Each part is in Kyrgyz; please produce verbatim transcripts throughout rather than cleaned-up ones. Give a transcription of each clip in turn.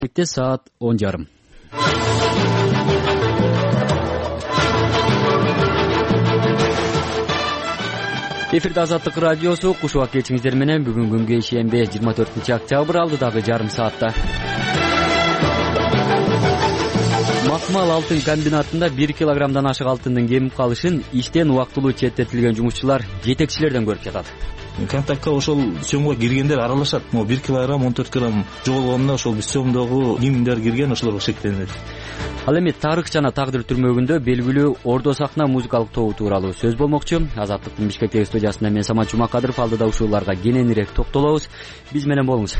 Бекте саат он жарым. Эфирде Азаттык радиосу, куш убак кечиңиздер менен. Бүгүн күнгө ишембе жыйырма төртүнчү октябрь, алдыдагы жарым саатта Макмал алтын комбинатында бир килограммдан ашык алтындын кемип калышын иштен убактылуу четтетилген жумушчулар жетекчилерден көрүп жатат. Контактка ошол сөмгө киргендер аралашат. Могу бир килограмм, он төрт грамм жоголгонуна ошол биз сөмдөгү кимдер кирген ошолорго шектелинет. Ал эми тарых жана тагдыр түрмөгүндө белгилүү Ордо сахна музыкалык тобу тууралуу сөз болмокчу. Азаттыктын Бишкектеги студиясында мен Самат Жумакадыров, алдыда ушуларга кененирээк токтолобуз. Биз менен болуңуз.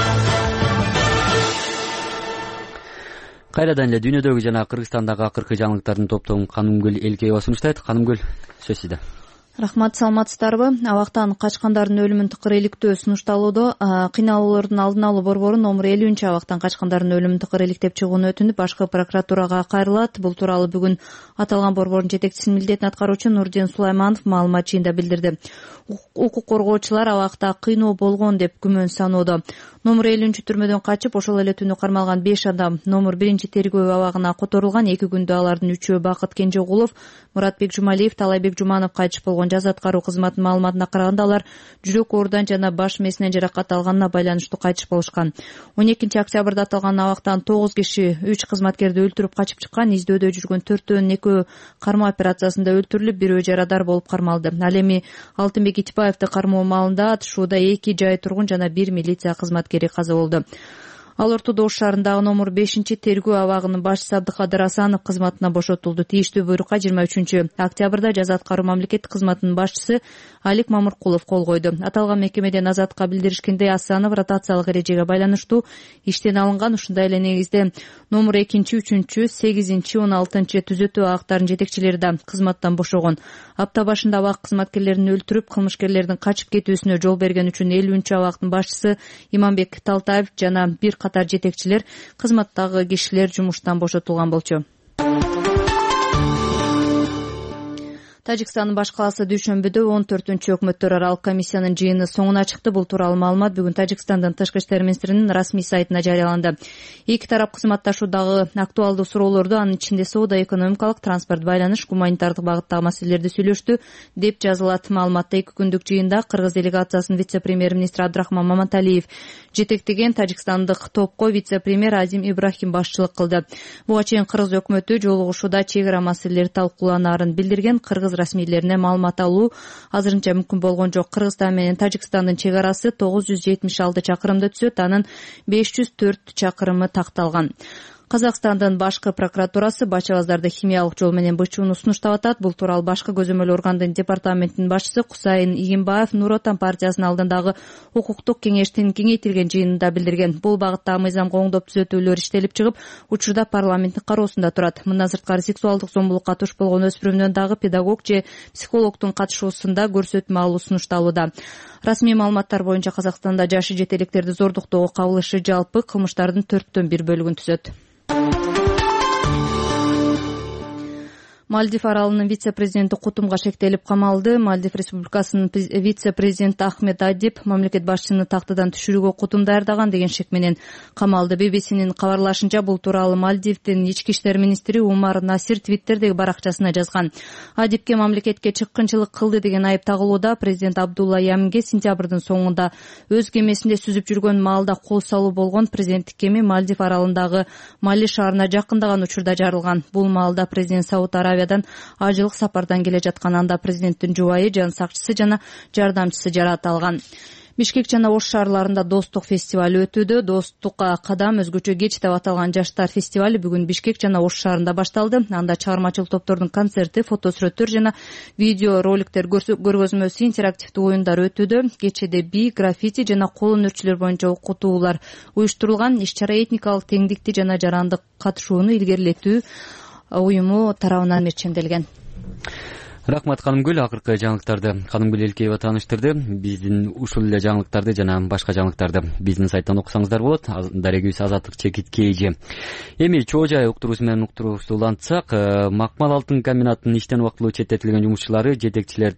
Кайрадан эле дүйнөдөгү жана Кыргызстандагы акыркы жаңылыктардын топтогун Канымгүл Элкеева сунуштайт. Канымгүл, сөз сизде. Рахмат, саламатсыздарбы? Абактан качкандардын өлүмүн тыкыр иликтөө сунушталууда. Кыйналуулардын алдын алуу борбору номер элүүнчү абактан качкандардын өлүмүн тыкыр иликтеп чыгууну өтүнүп, башкы прокуратурага кайрылат. Бул тууралуу бүгүн аталган борбордун жетекчисинин милдетин аткаруучу Нурдин Сулайманов маалымат жыйында билдирди. Укук коргоочулар абакта кыйноо болгон деп күмөн саноодо. Номер элүүнчү түрмөдөн качып, ошол эле түнү кармалган беш адам номер биринчи тергөө абагына которулган. Эки күндө алардын үчөө Бакыт Кенжегулов, Муратбек Жумалиев, Талайбек Жуманов кайтыш болгон. Жаза аткаруу кызматынын маалыматына караганда, алар жүрөк оорудан жана баш мээсинен жаракат алганына байланыштуу кайтыш болушкан. он экинчи октябрда аталган абактан тогуз киши үч кызматкерди өлтүрүп качып чыккан. Издөөдө жүргөн төртөөнүн экөө кармоо операциясында өлтүрүлүп, бирөө жарадар болуп кармалды. Ал эми Алтынбек Итбаевди кармоо маалында атышууда эки жай тургун жана бир милиция кызматкери каза болду. Ал ортодо Ош шаарындагы номер бешинчи тергөө абагынын башчысы Абдыкадыр Асанов кызматынан бошотулду. Тийиштүү буйрукка жыйырма үчүнчү октябрда жаза аткаруу мамлекеттик кызматынын башчысы Алик Мамыркулов кол койду. Аталган мекемеден Азатка билдиришкендей, Асанов ротациялык эрежеге байланыштуу иштен алынган. Ушундай эле негизде номер экинчи, үчүнчү, сегизинчи, он алтынчы түзөтүү абактарынын жетекчилери да кызматтан бошогон. Апта башында абак кызматкерлерин өлтүрүп, кылмышкерлердин качып кетүүсүнө жол берген үчүн элүүнчү абактын башчысы Иманбек Талтаев жана бир катар жетекчилер, кызматтагы кишилер жумуштан бошотулган болчу. Тажикстандын баш калаасы Дүйшөмбүдө он төртүнчү өкмөттөр аралык комиссиянын жыйыны соңуна чыкты. Бул тууралуу маалымат бүгүн Тажикстандын тышкы иштер министринин расмий сайтына жарыяланды. Эки тарап кызматташуудагы актуалдуу суроолорду, анын ичинде соода, экономикалык, транспорт, байланыш, гуманитардык багыттагы маселелерди сүйлөштү деп жазылат маалыматта. Эки күндүк жыйында Кыргыз делегациясынын вице-премьер-министри Абдрахман Маматалиев жетектеген тажикстандык топко вице-премьер Азим Ибрахим башчылык кылды. Буга чейин Кыргыз өкмөтү жолугушууда чек ара маселелери талкууланаарын билдирген. Кыргыз расмийлерине маалымат алуу азырынча мүмкүн болгон жок. Кыргызстан менен Тажикстандын чек арасы тогуз жүз жетимиш алты чакырымды түзөт, анын беш жүз төрт чакырымы такталган. Казакстандын башкы прокуратурасы бачабаздарды химиялык жол менен бычууну сунуштап атат. Бул тууралуу башкы көзөмөл органдын департаментинин башчысы Кусайын Игимбаев Нур Отан партиясынын алдындагы укуктук кеңештин кеңейтилген жыйынында билдирген. Бул багыттагы мыйзамга оңдоп түзөтүүлөр иштелип чыгып, учурда парламенттин кароосунда турат. Мындан сырткары сексуалдык зомбулукка туш болгон өспүрүмдөн дагы педагог же психологдун катышуусунда көрсөтмө алуу сунушталууда. Расмий маалыматтар боюнча Казакстанда жашы жете электерди зордуктоого кабылышы жалпы кылмыштардын төрттөн бир бөлүгүн түзөт. Мальдив аралынын вице-президенти кутумга шектелип камалды. Мальдив республикасынын вице-президенти Ахмед Адиб мамлекет башчысынын тактыдан түшүрүүгө кутум даярдаган деген шек менен камалды. би би синин кабарлашынча, бул тууралуу Мальдивдин ички иштер министри Умар Насир твиттердеги баракчасына жазган. Адибке мамлекетке чыккынчылык кылды деген айып тагылууда. Президент Абдулла Яминге сентябрдын соңунда өз кемесинде сүзүп жүргөн маалда кол салуу болгон. Президенттик кеме Мальдив аралындагы Мали шаарына жакындаган учурда жарылган. Бул маалда президент Сауд Арабиядан ажылык сапардан келе жаткан. Анда президенттин жубайы, жан сакчысы жана жардамчысы жараат алган. Бишкек жана Ош шаарларында достук фестивали өтүүдө. Достукка кадам өзгөчө кеч деп аталган жаштар фестивали бүгүн Бишкек жана Ош шаарында башталды. Анда чыгармачылык топтордун концерти, фотосүрөттөр жана видео роликтер көргөзмөсү, интерактивдүү оюндар өтүүдө. Кечеде би, граффити жана кол өнөрчүлөр боюнча окутуулар уюштурулган. Иш-чара этникалык теңдикти жана жарандык катышууну илгерилетүү уюму тарабынан мерчемделген. Рахмат, Канымгүл. Акыркы жаңылыктарды Канымгүл Элкеева тааныштырды. Биздин ушул эле жаңылыктарды жана башка жаңылыктарды биздин сайттан окусаңыздар болот. Дарегибиз Азаттык чекит кейжи. Эми чоо жай уктуруусу менен уктуруусулантсак, Макмал алтын комбинатынын иштен убактылуу четтетилген жумушчулары жетекчилердин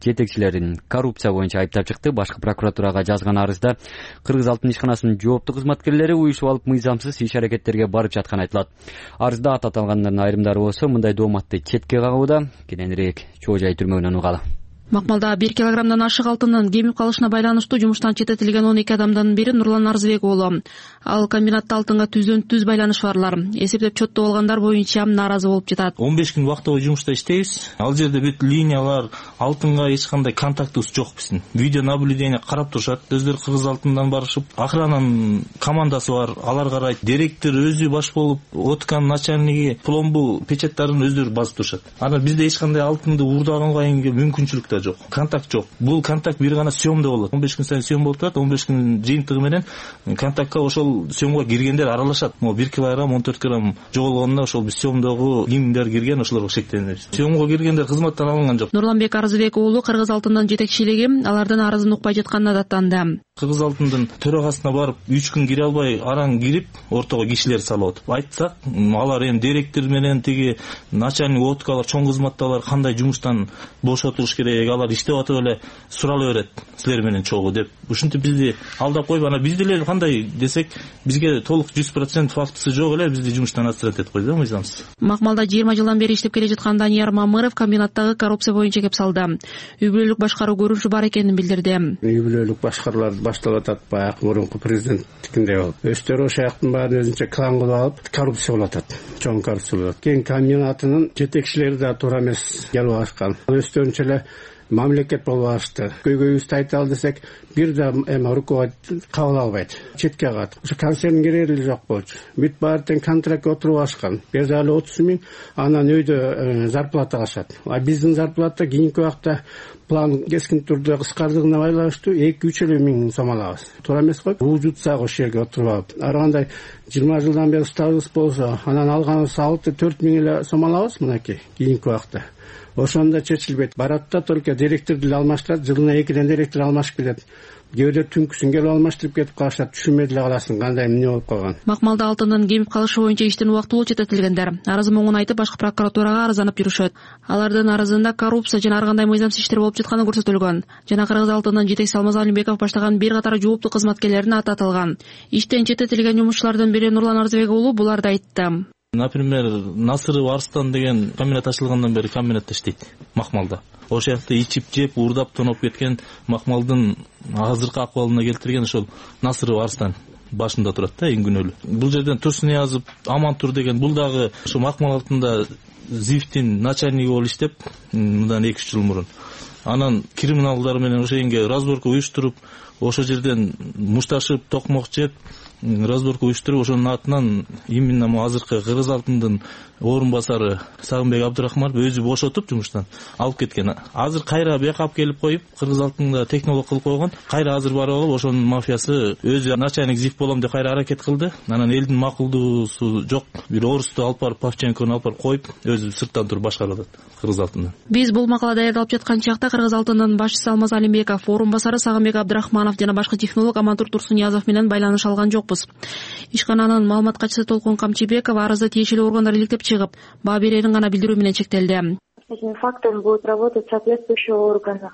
жетекчилерин коррупция боюнча айыптап чыкты. Башкы прокуратурага жазган арызда Кыргыз алтын ишканасынын жооптуу кызматкерлери уюшуп алып мыйзамсыз иш-аракеттерге барып жатканы айтылат. Арызда аты аталгандардын айрымдары болсо мындай дооматты четке кагууда. Кененирээк Чоо Жай түрмөгүнөн угалы. Макмалда бир килограммдан ашык алтындын кемип калышына байланыштуу жумуштан четтетилген он эки адамдын бири Нурлан Арзыбек уулу. Ал комбинатта алтынга түздөн түз байланыш барлар. Эсептеп чоттоп алгандар боюнча нааразы болуп жатат. он беш күн убактылуу жумушта иштейбиз. Ал жерде бүт линиялар, алтынга эч кандай контактыбыз жок биздин. Видео наблюдение карап турушат. Өздөрү Кыргыз алтындан барышып, охрананын командасы бар, алар карайт. Директор өзү баш болуп, Откан начальниги пломбу печаттарын өздөрү басып турушат. Анан бизде эч кандай алтынды уурдаганга мүмкүнчүлүк да жок. Контакт жок. Бул контакт бир гана съемда болот. он беш күн сайын съем болуп турат. он беш күн жыйынтыгы менен контактка ошол съемга киргендер аралашат. Могу бир килограмм, он төрт грамм жоголгонуна ошол биз съемдогу кимдер кирген ошолорго шектенебиз. Съемга киргендер кызматтан алынган жок. Нурланбек Арзыбек уулу Кыргыз алтындын жетекчилиги алардын арызын укпай жатканына даттанды. Кыргыз алтындын төрагасына барып үч күн кире албай араң кирип ортого кишилер салып атып айтсак, алар эми директор менен тиги начальник Откалар чоң кызматтагылар кандай жумуштан бошотулуш керек, алар иштеп атып эле сурала берет силер менен чогуу деп. Ушинтип бизди алдап коюп, ана биз деле кандай десек, бизге толук жүз процент фактысы жок эле бизди жумуштан отстранить этип койду мыйзамсыз. Макмалда жыйырма жылдан бери иштеп келе жаткан Данияр Мамыров комбинаттагы коррупция боюнча кеп салды. Үй бүлөлүк башкаруу көрүнүшү бар экенин билдирди. Үй бүлөлүк башкаруулар башталып атат баягы мурунку президенттикиндей болуп. Өздөрү ошол жактын баарын өзүнчө клан кылып алып коррупция болуп атат. Чоң коррупция болуп атат. Кен комбинатынын жетекчилери да туура эмес келип ашкан. Өздөрүнчө эле мамлекет болуп ашты. Көйгөйүбүздү айта ал десек, бир да эме руководитель кабыл албайт. Четке калат. Ошо концерн кереги жок болчу. Бүт баары тең контрактка отуруп ашкан. Бир да эле отуз миң анан өйдө зарплата алышат. А биздин зарплата кийинки убакта план кескин түрдө кыскардыгына байланыштуу эки үч элүү миң сом алабыз. Туура эмес го? Бул жутсак ошол жерге отуруп алып. Ар кандай жыйырма жылдан бери стажыбыз болсо, анан алганыбыз алты төрт миң эле сом алабыз мынакей кийинки убакта. Ошондо чечилбейт. Барат да только директор деле алмаштырат, жылына экиден директор алмашып келет. Кээде түнкүсүн келип алмаштырып кетип калышат, түшүнбөй деле каласың кандай эмне болуп калган. Макмалда алтындын кемип калышы боюнча иштин убактылуу четтетилгендер арызы моңун айтып башкы прокуратурага арызданып жүрүшөт. Алардын арызында коррупция жана ар кандай мыйзамсыз иштер болуп жатканы көрсөтүлгөн. Жана Кыргыз алтынын жетекчиси Алмаз Алимбеков баштаган бир катар жооптуу кызматкерлерин аты аталган. Иштен четтетилген жумушчулардын бири Нурлан Арзыбек уулу буларды айтты. Например, Насыров Арстан деген комбинат ачылгандан бери комбинатта иштейт Макмалда. Ошол жакта ичип жеп, уурдап тоноп кеткен Макмалдын азыркы акыбалына келтирген ошол Насыров Арстан башында турат да, эң күнөөлүү. Бул жерден Турсуниязов, Амантур деген бул дагы ошо Макмал алтында ЗИФтин начальниги болуп иштеп, мындан эки үч жыл мурун. Анан криминалдар менен ошо жерге разборка уюштуруп, ошо жерден мушташып, токмок жеп, разборка уюштуруп, ошонун атынан именно мо азыркы Кыргыз алтындын орун басары Сагынбек Абдырахманов өзү бошотуп жумуштан алып кеткен. Азыр кайра бияка алып келип коюп, Кыргыз алтында технолог кылып койгон. Кайра азыр барып алып, ошонун мафиясы өзү начальник ЗИФ болом деп кайра аракет кылды. Анан элдин макулдуусу жок, бир орусту алып барып, Павченкону алып барып коюп, өзү сырттан туруп башкарып атат Кыргыз алтында. Биз бул макала даярдалып жаткан чакта Кыргыз алтынын башчысы Алмаз Алимбеков, орун басары Сагынбек Абдырахманов жана башкы технолог Амантур Турсуниязов менен байланыш алган жокпуз. Ишкананын маалымат катчысы Толкун Камчыбеков арызды тиешелүү органдар иликтеп чыгып, баа берерин гана билдирүү менен чектелди. Этими фактами будут работать соответствующие органы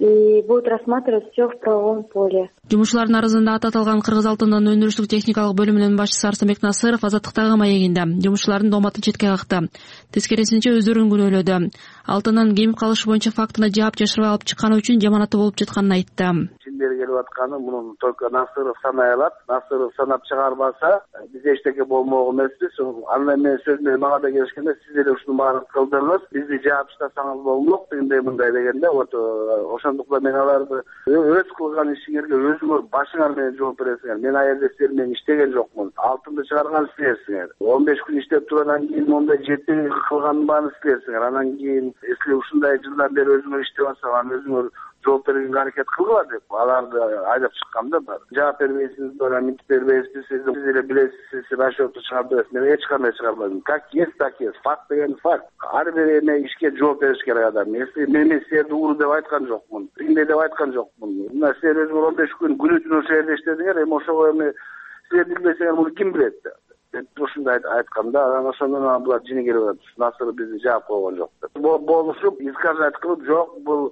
и будут рассматривать все в правовом поле. Жумушчулардын арызында аты аталган Кыргыз алтынын өндүрүштүк техникалык бөлүмүнүн башчысы Арсанбек Насыров азаттыктагы маегинде жумушчулардын дооматын четке какты. Тескерисинче өздөрүн күнөөлөдү. Алтынын кемип калышы боюнча фактыны жаап жашырбай алып чыкканы үчүн жаманаты болуп жатканын айтты. Бери келип атканы мунун только Насыров санай алат. Насыров санап чыгарбаса, бизде эчтеке болмок эмеспиз. Андан мен сөз менен мага да келишкенде, сиз эле ушунун баарын кылдыңыз, бизди жаап таштасаңыз болмок дегендей мындай дегенде, вот ошондуктан мен аларды өз кылган ишиңерге өзүңөр башыңар менен жооп бересиңер. Мен ал жерде силер менен иштеген жокмун. Алтынды чыгарган силерсиңер. он беш күн иштеп тургандан кийин мондай жети кылганын баарын силерсиңер. Анан кийин если ушундай жылдан бери өзүңөр иштеп атсаңар, өзүңөр жооп берүүгө аракет кылгыла деп аларды айдап чыкканда бар. Жаап бербейсиз, бара мынтип бербейсиз, сиз эле билесиз, сиз расчёту чыгарып бересиз. Мен эч кандай чыгарбадым. Как есть, так есть. Факт деген факт. Ар бир эме ишке жооп бериш керек адам. Если мен силерди уру деп айткан жокмун, тигиндей деп айткан жокмун. Мына силер өзүңөр он беш күн күнү түнү ошол жерде иштедиңер, эми ошого эми силер билбесеңер муну ким билет? Ушундай айтканда, анан ошондон булар жини келип атат. Насыр бизди жаап койгон жок деп. Болушуп, искажать кылып, жок, бул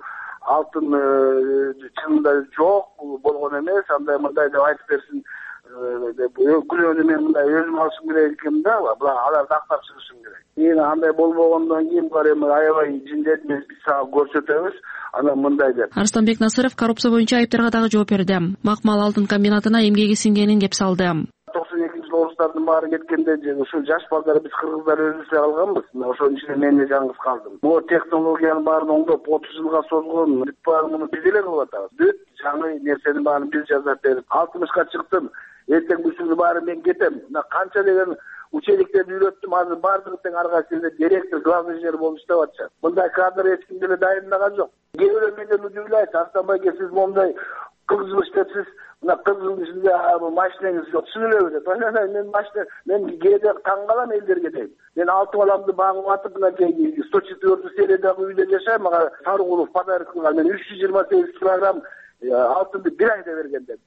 алтын чынында жок болгон эмес, андай мындай деп айтып берсин деп күнөөнү мен мындай өзүм алышым керек экен да, аларды актап чыгышым керек. Кийин андай болбогондон кийин бар эми аябай жиндет эмес биз сага көрсөтөбүз, анан мындай деп. Арыстанбек Насыров коррупция боюнча айыптарга дагы жооп берди. Макмал алтын комбинатына эмгеги сиңгенин кеп салды. токсон экинчи жылы орустардын баары кеткенде ушул жаш балдар биз кыргыздар өзүбүз калганбыз. Ошонун ичинде мен эле жалгыз калдым. Бул технологиянын баарын оңдоп отуз жылга созгон бүт баарын муну биз эле кылып атабыз. Бүт жаңы нерсенин баарын биз жасап берип алтымышка чыктым. Эртең бүсүнү баары мен кетем. Мына канча деген учениктерди үйрөттүм, азыр баардыгы тең ар кайсысы директор, главный инженер болуп иштеп атышат. Мындай кадр эч ким деле дайындаган жок. Кээ бирөө менден удивляйт, Арыстанбай эке, сиз мондай кырк жыл иштепсиз, мына кырк жылдын ичинде машинеңиз жок, чын элеби деп. Мен машина, мен кээде таң калам элдерге дейм. Мен алты баламды багып атып, мынакей сто четвёртый сериядагы үйдө жашайм, мага Сарыгулов подарок кылган. Мен үч жүз жыйырма сегиз килограмм алтынды бир айда берген деп.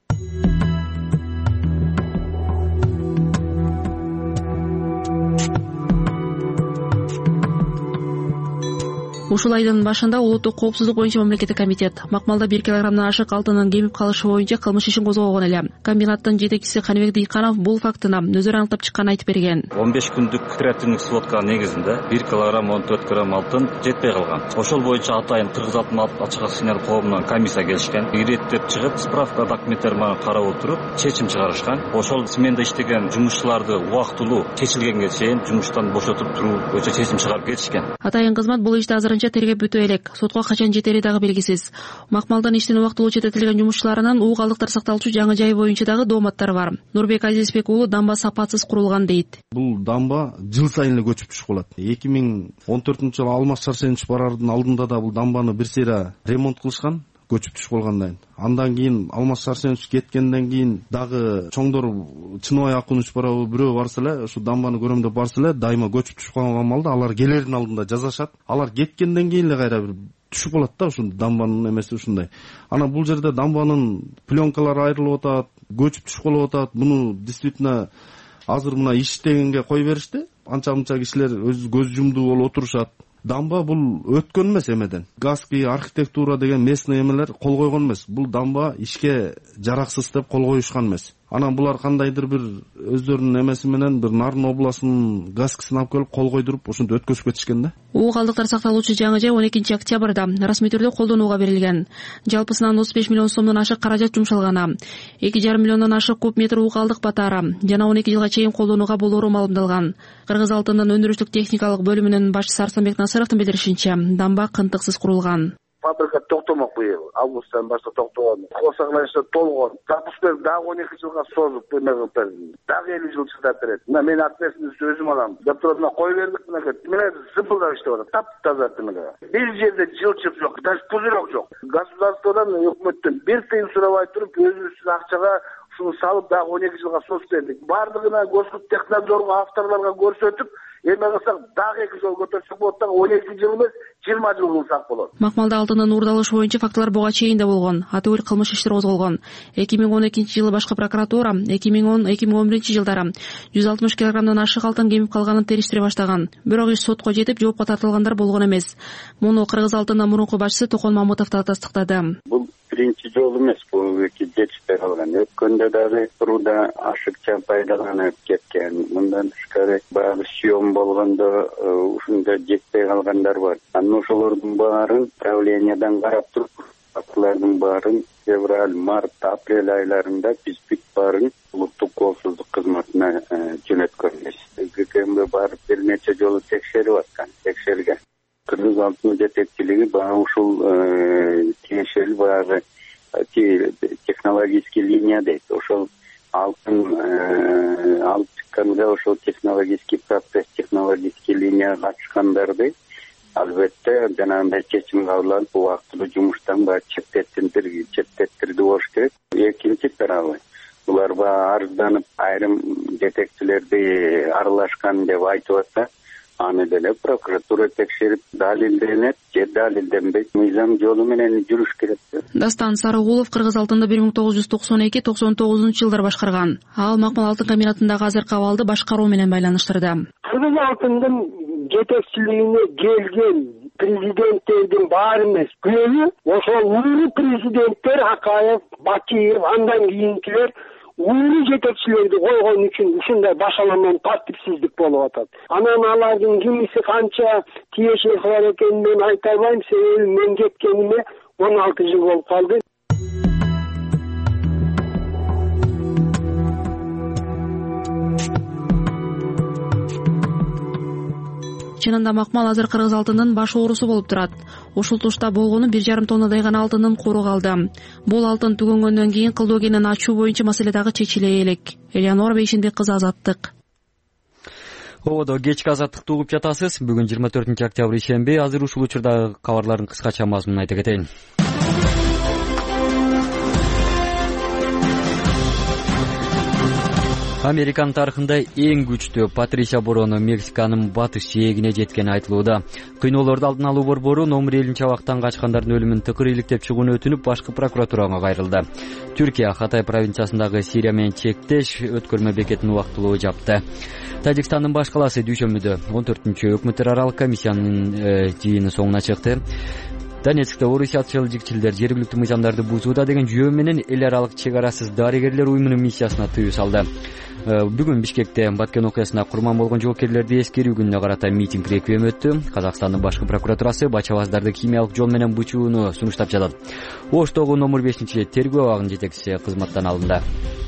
Ушул айдын башында улуттук коопсуздук боюнча мамлекеттик комитет Макмалда бир килограммдан ашык алтындын кемип калышы боюнча кылмыш ишин козгогон эле. Комбинаттын жетекчиси Каныбек Дыйканов бул фактыны өзү аныктап чыкканын айтып берген. он беш күндүк оперативдик сводка негизинде бир килограмм он төрт грамм алтын жетпей калган. Ошол боюнча атайын Кыргыз алтын ачык акционер коомунан комиссия келишкен. Иреттеп чыгып, справка документтер менен карап отуруп, чечим чыгарышкан. Ошол сменда иштеген жумушчуларды убактылуу чечилгенге чейин жумуштан бошотуп туруу боюнча чечим чыгарып кетишкен. Атайын кызмат бул ишти азырынча тергеп бүтө элек. Сотко качан жетери дагы белгисиз. Макмалдан иштин убактылуу чететилген жумушчуларынын уу калдыктар сакталуучу жаңы жай боюнча дагы дооматтар бар. Нурбек Азизбек уулу дамба сапатсыз курулган дейт. Бул дамба жыл сайын эле көчүп түшүп калат. эки миң он төртүнчү жылы Алмаз Шарсенович барардын алдында да бул дамбаны бир сыйра ремонт кылышкан, көчүп түшүп калгандан. Андан кийин Алмаз Шарсенович кеткенден кийин дагы чоңдор Чыныбай Акунович барабы бирөө барса эле, ушу дамбаны көрөм деп барса эле, дайыма көчүп түшүп калган малда алар келердин алдында жазашат. Алар кеткенден кийин эле кайра бир түшүп калат да ушул дамбанын эмеси ушундай. Анан бул жерде дамбанын пленкалары айрылып атат, көчүп түшүп калып атат. Муну действительно азыр мына иштегенге кой беришти. Анча-мынча кишилер өз көз жумду болуп отурушат. Дамба бул өткөн эмес эмеден. Газки, архитектура деген местный эмелер кол койгон эмес. Бул дамба ишке жараксыз деп кол коюшкан эмес. Анан булар кандайдыр бир өздөрүнүн эмеси менен бир Нарын областынын газкысын алып келип кол койдуруп ошентип өткөзүп кетишкен да. Уу калдыктар сакталуучу жаңы жай он экинчи октябрда расмий түрдө колдонууга берилген. Жалпысынан отуз беш миллион сомдон ашык каражат жумшалганы, эки жарым миллиондон ашык куб метр уу калдык батаары жана он эки жылга чейин колдонууга болоору маалымдалган. Кыргыз алтындын өндүрүштүк техникалык бөлүмүнүн башчысы Арыстанбек Насыровдун билдиришинче, дамба кынтыксыз курулган. Фабрика токтомок быйыл, августтан баштап токтогон. Косоглашта толгон. Запускты дагы он эки жылга созуп эмегип берди. Дагы элүү жыл чыдап берет. Мына мен ответственность өзүм алам. Деп туруп мына кой бердик мынакей. Мына зыпылдап иштеп атат. Таптаза мына. Бир жерде жылчып жок, даже пузырек жок. Государстводан, өкмөттөн бир тыйын сурабай туруп, өзүбүздүн акчага ушуну салып дагы он эки жылга созуп бердик. Бардыгына Гостехнадзорго, авторлорго көрсөтүп, эме кылсак дагы эки жыл көтөрсөк болот да он эки жыл эмес жыйырма жыл кылсак болот. Макмалда алтындын уурдалышы боюнча фактылар буга чейин да болгон. Атыбыл кылмыш иштери козголгон. эки миң он экинчи жылы башкы прокуратура эки миң он эки миң он биринчи жылдары жүз алтымыш килограммдан ашык алтын кемип калганын териштире баштаган. Бирок иш сотко жетип жоопко тартылгандар болгон эмес. Муну Кыргыз алтындын мурунку башчысы Токон Мамытов да тастыктады. Бул биринчи жолу эмес, бул эки жетишпей калган. Өткөндө дагы туруда ашыкча пайдаланып кеткен. Мындан тышкары баягы съем болгондо ушунда жетпей калгандар бар. Анан ошолордун баарын правлениядан карап туруп, фактылардын баарын февраль, март, апрель айларында биз бүт баарын улуттук коопсуздук кызматына жөнөткөнбүз. ГКМге барып бир нече жолу текшерип аткан, текшерген. Кыргыз алтын жетекчилиги баягы ушул тиешелүү баягы технологический линия дейт. Ошол алтын алып чыкканда ошол технологический процесс, технологический линияга катышкандарды албетте жанагындай чечим кабыл алып убактылуу жумуштан баягы четтеттирди, четтеттирди болуш керек. Экинчи тарабы булар баягы арызданып айрым жетекчилерди аралашкан деп айтып атса, аны деле прокуратура текшерип далилденет же далилденбейт мыйзам жолу менен жүрүш керек. Дастан Сарыгулов Кыргыз алтында бир миң тогуз жүз токсон эки токсон тогузунчу жылдар башкарган. Ал Макмал алтын комбинатындагы азыркы абалды башкаруу менен байланыштырды. Кыргыз алтындын жетекчилигине келген президенттердин баары эмес, көбү ошол ууру президенттер Акаев, Бакиев, андан кийинкилер ууру жетекчилерди койгон үчүн ушундай башаламан тартипсиздик болуп атат. Анан алардын кимиси канча тиешеси бар экенин мен айта албайм, себеби мен кеткениме он алты жыл болуп калды. Чынында Макмал азыр кыргыз алтынынын баш оорусу болуп турат. Ушул тушта болгону бир жарым тоннадай гана алтынын кору калды. Бул алтын түгөнгөндөн кийин кылдоо кенен ачуу боюнча маселе дагы чечиле элек. Элеонора Бейшенбек кызы, Азаттык. Ободо кечки Азаттыкты угуп жатасыз. Бүгүн жыйырма төртүнчү октябрь ишемби. Азыр ушул учурдагы кабарлардын кыскача мазмунун айта кетейин. Американын тарыхында эң күчтүү Патрисия бороону Мексиканын батыш жээгине жеткени айтылууда. Кыйноолорду алдын алуу борбору номер элүүнчү абактан качкандардын өлүмүн тыкыр иликтеп чыгууну өтүнүп, башкы прокуратурага кайрылды. Түркия Хатай провинциясындагы Сирия менен чектеш өткөрмө бекетин убактылуу жапты. Тажикстандын баш калаасы дүйшөмбүдө он төртүнчү өкмөттөр аралык комиссиянын жыйыны соңуна чыкты. Донецкте орусиячыл жикчилдер жергиликтүү мыйзамдарды бузууда деген жөө менен эл аралык чек арасыз дарыгерлер уюмунун миссиясына тыюу салды. Бүгүн Бишкекте Баткен окуясына курман болгон жоокерлерди эскерүү күнүнө карата митинг реквием өттү. Казакстандын башкы прокуратурасы бачабаздарды химиялык жол менен бучууну сунуштап жатат. Оштогу номер бешинчи тергөө абагынын жетекчиси кызматтан алынды.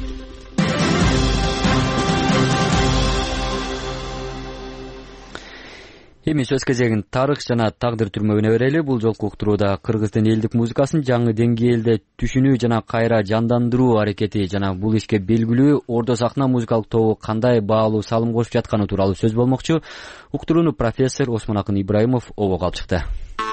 Эми сөз кезегин тарых жана тагдыр түрмөгүнө берели. Бул жолку уктурууда кыргыздын элдик музыкасын жаңы деңгээлде түшүнүү жана кайра жандандыруу аракети жана бул ишке белгилүү Ордо сахна музыкалык тобу кандай баалуу салым кошуп жатканы тууралуу сөз болмокчу. Уктурууну профессор Осмонакын Ибраимов обого алып чыкты.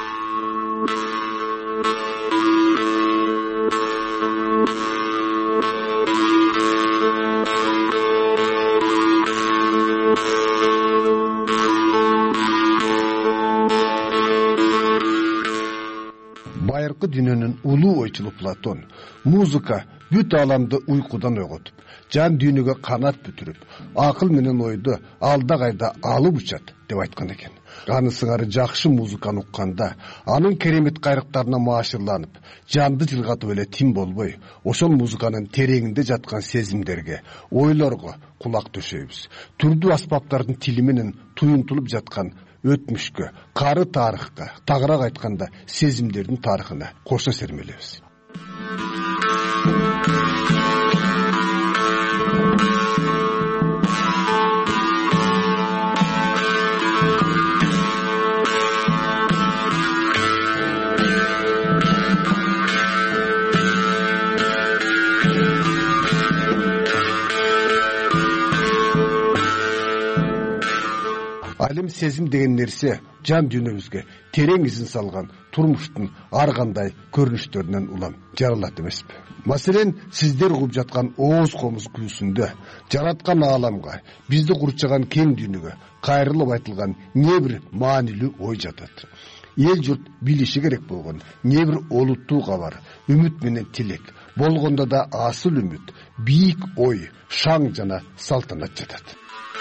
Байыркы дүйнөнүн улуу ойчулу Платон музыка бүт ааламды уйкудан ойготуп, жан дүйнөгө канат бүтүрүп, акыл менен ойду алда кайда алып учат деп айткан экен. Аны сыңары жакшы музыканы укканда, анын керемет кайрыктарына маашырланып, жанды жылгатып эле тим болбой, ошол музыканын тереңинде жаткан сезимдерге, ойлорго кулак төшөйбүз. Түрдүү аспаптардын тили менен туюнтулуп жаткан өтмүшкө, кары тарыхка, тагыраак айтканда сезимдердин тарыхына кошо сермелебиз. Алим сезим деген нерсе жан дүйнөбүзгө терең изин салган турмуштун ар кандай көрүнүштөрүнөн улам жаралат эмеспи? Маселен, сиздер угуп жаткан ооз комуз күйүүсүндө жараткан ааламга, бизди курчаган кең дүйнөгө кайрылып айтылган не бир маанилүү ой жатат. Эл журт билиши керек болгон не бир олуттуу кабар, үмүт менен тилек, болгондо да асыл үмүт, бийик ой, шаң жана салтанат жатат.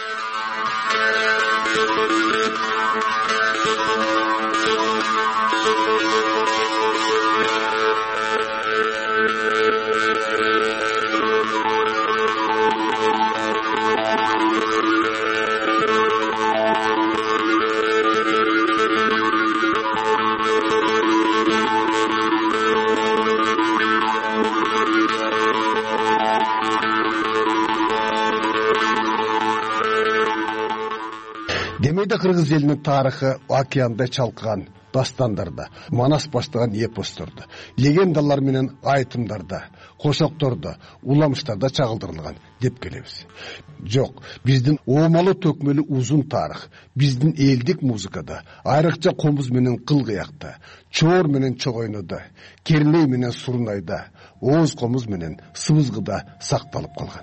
Демейде кыргыз элинин тарыхы океанда чалкыган дастандарда, Манас баштаган эпостордо, легендалар менен айтымдарда, кошоктордо, уламыштарда чагылдырылган деп келебиз. Жок, биздин оомалуу төкмөлү узун тарых, биздин элдик музыкада, айрыкча комуз менен кылгыякта, чоор менен чогойнодо, керней менен сурунайда, ооз комуз менен сыбызгыда сакталып калган.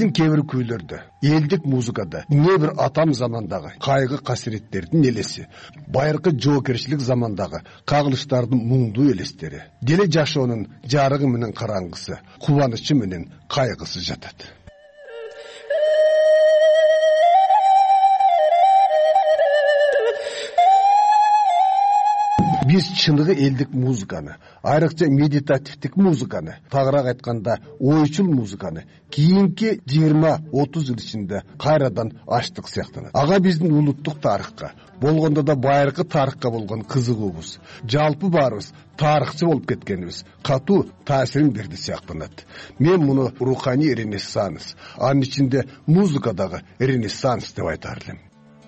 биздин кээ бир күйлөрдө, элдик музыкада эмне бир атам замандагы кайгы касиреттердин элеси, байыркы жоокерчилик замандагы кагылыштардын муңдуу элестери, деле жашоонун жарыгы менен караңгысы, кубанычы менен кайгысы жатат. Биз чыныгы элдик музыканы, айрыкча медитативдик музыканы, тагыраак айтканда ойчул музыканы кийинки жыйырма отуз жыл ичинде кайрадан ачтык сыяктанат. Ага биздин улуттук тарыхка, болгондо да байыркы тарыхка болгон кызыгуубуз, жалпы баарыбыз тарыхчы болуп кеткенибиз катуу таасирин берди сыяктанат. Мен муну руханий ренессанс, анын ичинде музыкадагы ренессанс деп айтар элем.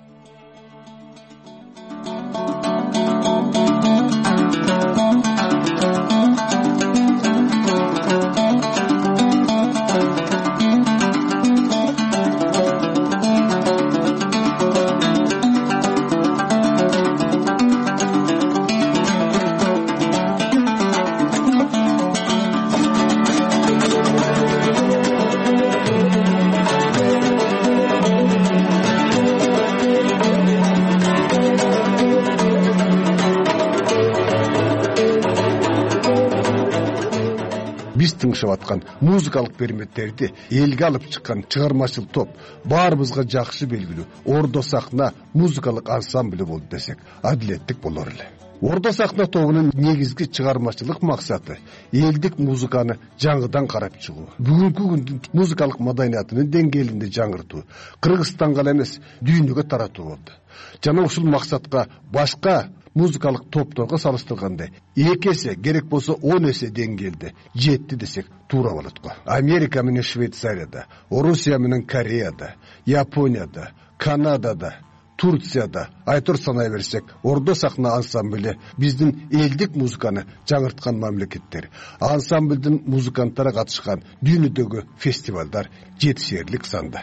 тыңшап аткан музыкалык предметтерди элге алып чыккан чыгармачыл топ баарыбызга жакшы белгилүү Ордо сахна музыкалык ансамбль болду десек адилеттик болор эле. Ордо сахна тобунун негизги чыгармачылык максаты элдик музыканы жаңыдан карап чыгуу, бүгүнкү күндүн музыкалык маданиятынын деңгээлинде жаңыртуу, Кыргызстанга эмес дүйнөгө таратуу болду. Жана ушул максатка башка музыкалык топторго салыштырганда эки эсе, керек болсо он эсе деңгээлде жетти десек туура болот го. Америка менен Швейцарияда, Орусия менен Кореяда, Японияда, Канадада, Турцияда айтор санай берсек, Ордо сахна ансамблі биздин элдик музыканы жаңырткан мамлекеттер. Ансамблдин музыканттары катышкан дүйнөдөгү фестивалдар жетишерлик санда.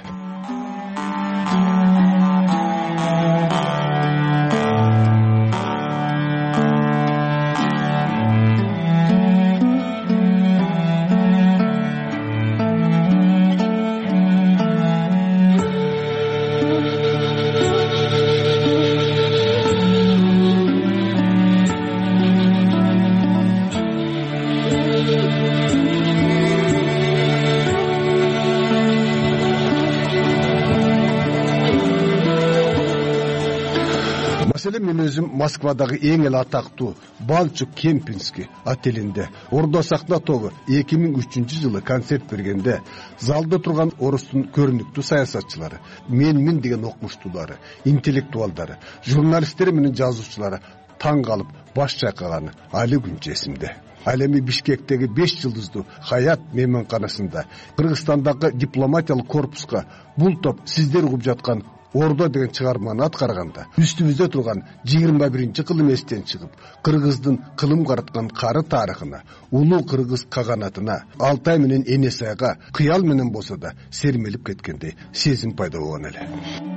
Мен өзүм Москвадагы эң эле атактуу Балчук Кемпинский отелинде Ордо сахна тобу эки миң үчүнчү жылы концерт бергенде залда турган орустун көрүнүктүү саясатчылары, менмин деген окумуштуулары, интеллектуалдары, журналисттери менен жазуучулары таң калып баш чайкаганы али күнчө эсимде. Ал эми Бишкектеги беш жылдыздуу Хаят мейманканасында Кыргызстандагы дипломатиялык корпуска бул топ сиздер угуп жаткан Ордо деген чыгарманы аткарганда үстүбүздө турган жыйырма биринчи кылым эстен чыгып, кыргыздын кылым караткан кары тарыхына, улуу кыргыз каганатына, Алтай менен Энесайга кыял менен болсо да сермелип кеткендей сезим пайда болгон эле.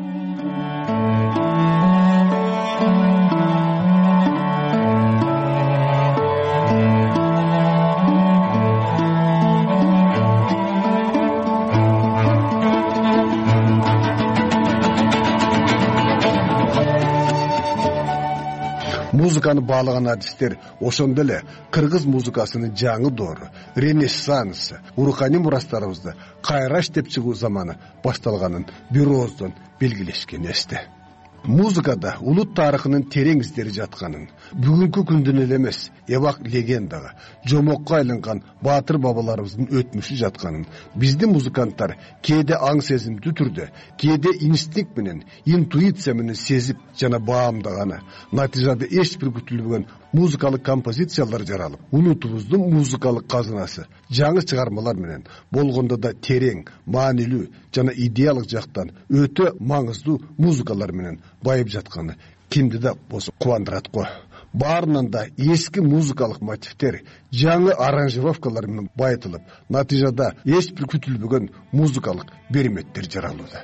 Музыканы баалаган адистер ошондо эле кыргыз музыкасынын жаңы доору, ренессансы, руханий мурастарыбызды кайра иштеп чыгуу заманы башталганын бир ооздон белгилешкен эсте. Музыкада улут тарыхынын терең издери жатканын, бүгүнкү күндүн эле эмес, эбак легендага, жомокко айланган баатыр бабаларыбыздын өтмүшү жатканын, биздин музыканттар кээде аң сезимдүү түрдө, кээде инстинкт менен, интуиция менен сезип жана баамдаганы, натыйжада эч бир күтүлбөгөн музыкалык композициялар жаралып, улутубуздун музыкалык казынасы жаңы чыгармалар менен болгондо да терең, маанилүү жана идеялык жактан өтө маңыздуу музыкалар менен байып жатканы кимди да болсо кубандырат го. Баарынан да эски музыкалык мотивтер жаңы аранжировкалар менен байытылып, натыйжада эч бир күтүлбөгөн музыкалык берметтер жаралууда.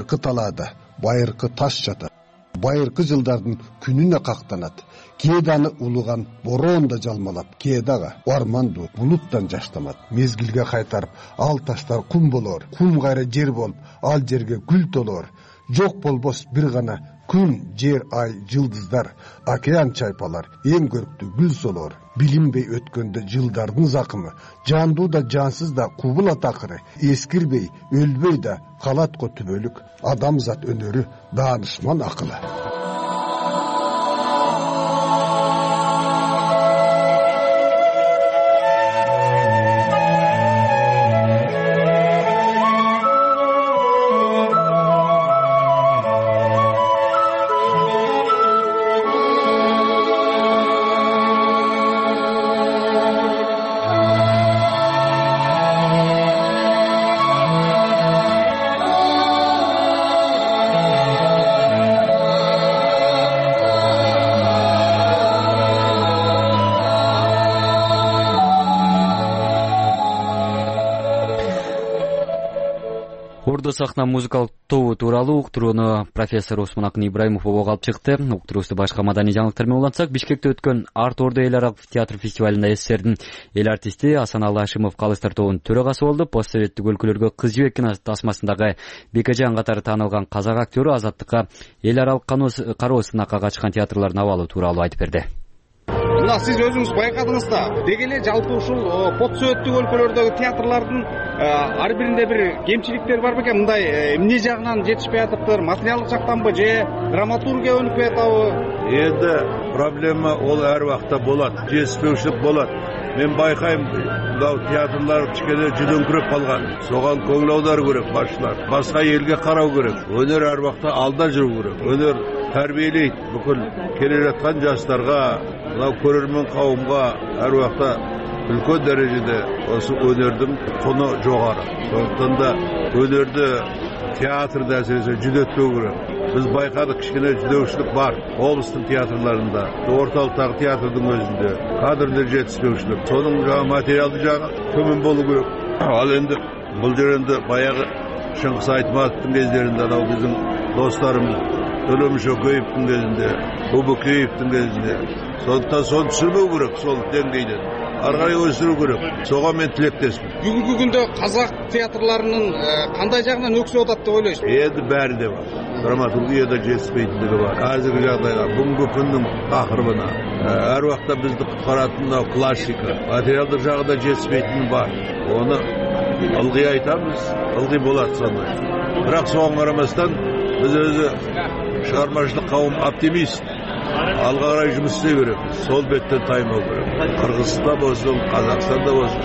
байыркы талаада байыркы таш жатат. Байыркы жылдардын күнүнө кактанат. Кээде аны улуган бороон да жалмалап, кээде ага арманду булуттан жаштамат. Мезгилге кайтарып, ал таштар кум болор, кум кайра жер болуп, ал жерге гүл толор. Жок болбос бир гана күн, жер, ай, жылдыздар, океан чайпалар, эң көрктүү гүл солор. Билинбей өткөндө жылдардын закымы, жандуу да жансыз да кубулат акыры, эскирбей, өлбөй да калат го түбөлүк. Адамзат өнөрү, даанышман акылы. Ордо сахна музыкалык тобу тууралуу уктурууну профессор Осмонакын Ибраимов обого алып чыкты. Уктуруусу башка маданий жаңылыктар менен улантсак, Бишкекте өткөн Арт Ордо эл аралык театр фестивалында СССРдин эл артисти Асаналы Ашимов Калыстар тобунун төрагасы болду. Постсоветтик өлкөлөргө Кыз жибек кино тасмасындагы Бекежан катары таанылган казак актёру Азаттыкка эл аралык кароо сынакка качкан театрлардын абалы тууралуу айтып берди. Мына сиз өзүңүз байкадыңыз да, деги эле жалпы ушул постсоветтик өлкөлөрдөгү театрлардын ар биринде бир кемчиликтер бар бекен? Мындай эмне жагынан жетишпей атыптыр? Материалдык жактанбы же драматургия өнүкпөй атабы? Эndi проблема ол ар убакта болот, жетишпеушүлүк болот. Мен байкайм, мынау театрлар кичине жүдөңкүрөп калган. Согон көңүл аударуу керек башчылар. Башка элге кароо керек. Өнөр ар убакта алда жүрүү керек. Өнөр тарбиелейт бүкүл келе жаткан жаштарга, мынау көрөрмөн кауымга ар убакта үлкөн дәрежеде осы өнөрдүн куну жогору. Сондықтан да өнөрдү театрда әсіресе жүдөтпөө керек. Біз байқадық, кішкене жүдөушілік бар облыстың театрларында, орталықтағы театрдың өзінде кадрлер жетіспеушілік. Соның жаңа материалды жағы төмен болу керек. Ал енді бұл жерінде баяғы Шыңғыс Айтматовтың кездерінде, анау біздің достарымыз Төлеміш Өкеевтің кезінде, Бөбөкеевтің кезінде. Сондықтан соны түсірмеу керек, сол деңгейден. Арғай өсіру керек. Соған мен тілектеспін. Бүгінгі күнде қазақ театрларының қандай жағынан өксіп отады деп ойлайсыз? Енді бәрі де бар. Драматургияда жетіспейтіндігі бар. Қазіргі жағдайға, бүгінгі күннің тақырыбына, әр уақытта бізді құтқаратын классика, материалдық жағында жетіспейтіні бар. Оны ылғи айтамыз, ылғи болады сондай. Бірақ соған қарамастан біз өзі шығармашылық қауым оптимист. Алға қарай жұмыс істей береміз. Сол беттен таймау керек. Қырғызстанда болсын, Қазақстанда болсын,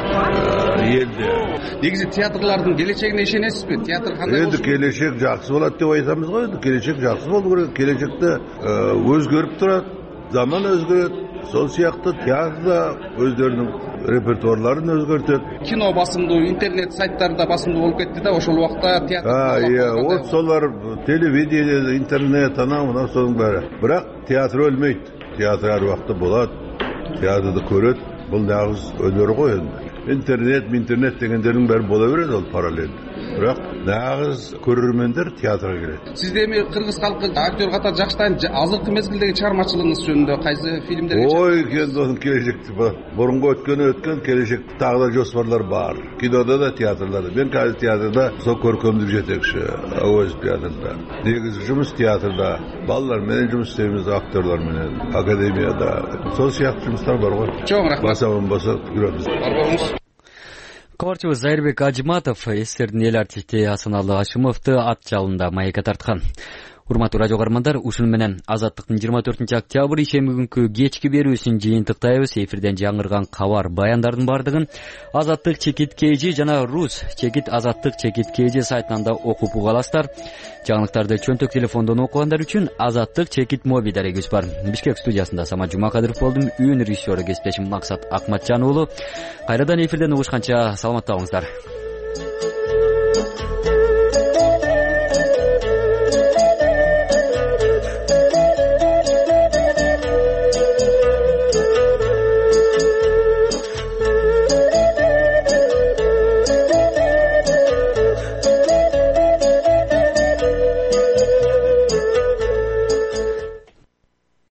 жалпы елде. Негізі театрлардың келешегіне ишенесіз бе? Театр қандай болсын? Енді келешек жақсы болады деп айтамыз ғой. Енді келешек жақсы болу керек. Келешекте өзгеріп тұрады. Заман өзгереді. Сол сияқты театрда өздерінің репертуарларын өзгертеді. Кино басымды, интернет сайттарда басымды болып кетті да, ошол уақытта театр. А, иә, вот солар телевидение, интернет, анау, мынау соның бәрі. Бірақ театр өлмейді. Театр әр уақытта болады. Театрды көреді. Бұл нағыз өнер ғой енді. Интернет, интернет дегендердің бәрі бола береді, ол параллельді. Бірақ нағыз көрермендер театрға келеді. Сіз деме қырғыз халқы актер қатар жақштайын, азыркы мезгилдеги чыгармачылыгыңыз жөнүндө кайсы фильмдерге? Ой, енді оның келешекті бар. Бұрынғы өткені өткен, келешекті тағы да жоспарлар бар. Кинода да, театрларда. Мен қазір театрда сол көркемдік жетекші, әуезов театрда. Негізі жұмыс театрда, балалармен жұмыс істейміз, актерлармен, академияда. Сол сияқты жұмыстар бар ғой. Чоң рахмат. Басамын баса жүреміз. Кабарчыбыз Зайырбек Ажиматов СССРдин эл артисти Асаналы Ашимовду ат жалында маекке тарткан. Урматтуу радио көрөрмандар, ушуну менен Азаттыктын жыйырма төртүнчү октябрь ишемби күнкү кечки берүүсүн жыйынтыктайбыз. Эфирден жаңырган кабар, баяндардын бардыгын Азаттык Чекит Кж жана Рус Чекит Азаттык Чекит Кж сайтынан да окуп уга аласыздар. Жаңылыктарды чөнтөк телефондон окугандар үчүн Азаттык Чекит моби дарегибиз бар. Бишкек студиясында Самат Жумакадыров болдум. Үйүн режиссеру кесиптешим Максат Акматжан уулу. Кайрадан эфирден угушканча саламатта болуңуздар.